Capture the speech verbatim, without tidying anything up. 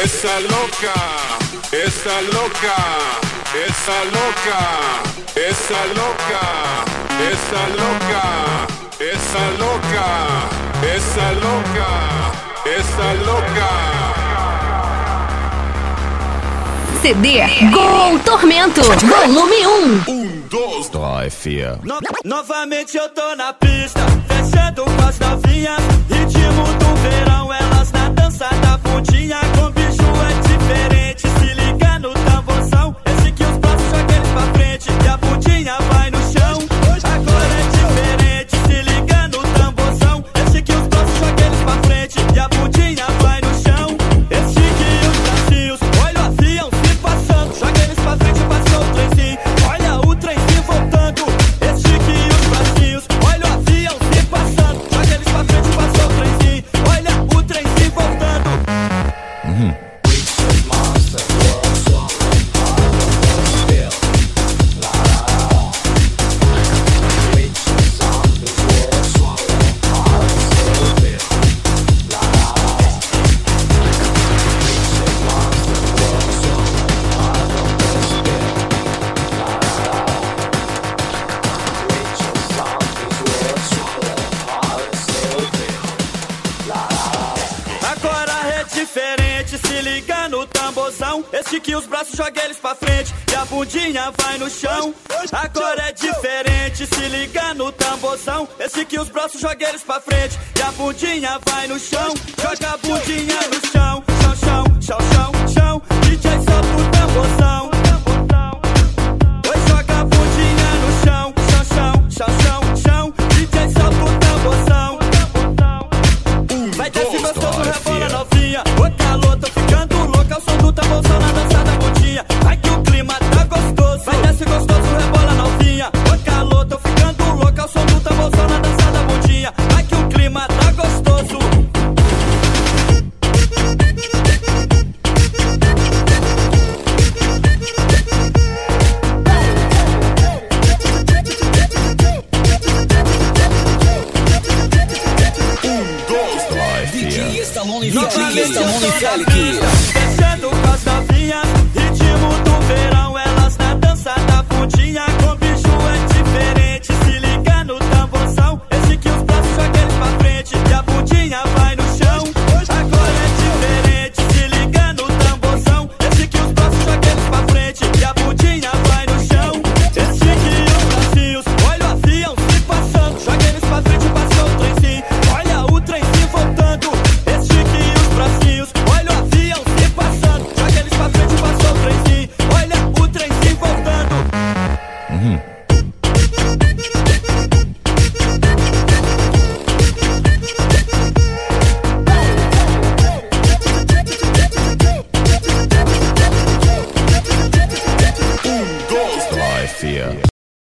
esa loca, esa loca, esa loca, esa loca, esa loca, esa loca, esa loca, esa loca. C D Gol Tormento, volume um. Um, dois, três, vier. No, novamente eu tô na pista, fechando com as novinhas. Ritmo do verão, elas na dança da fundinha. Com bicho é diferente, se liga no tamborzão. Esse que os braços jogam eles pra frente e a bundinha vai no chão. Agora é diferente, se liga no tamborzão. Esse que os braços jogam eles pra frente e a bundinha vai no chão. Esse que os bracinhos, olha o avião se passando. Joga eles pra frente, passou o trenzinho. Olha o trenzinho voltando. Esse que os bracinhos, olha o avião se passando. Joga eles pra frente, passou o trenzinho. Olha o trenzinho voltando. Uhum. Agora é diferente, se liga no tamborzão. Esse que os braços joga eles pra frente e a bundinha vai no chão. Agora é diferente, se liga no tamborzão. Esse que os braços joga eles pra frente e a bundinha vai no chão. Joga a bundinha no chão, chão, chão, chão, chão, chão. D J solta o tamborzão. Oi, joga a bundinha no chão, chão, chão, chão, chão, chão. D J solta o tamborzão. Vai desce gostoso, rebola novinha. Ô calor, tô ficando louca. O som do tamborzão na dança da bundinha. Vai que o clima tá gostoso. Vai desce gostoso, rebola novinha. Ô calor, tô ficando louca. O som do tamborzão na dança da bundinha. Vai que o clima tá gostoso. Drei, vier. Novamente eu tô na pista, fechando com as novinhas.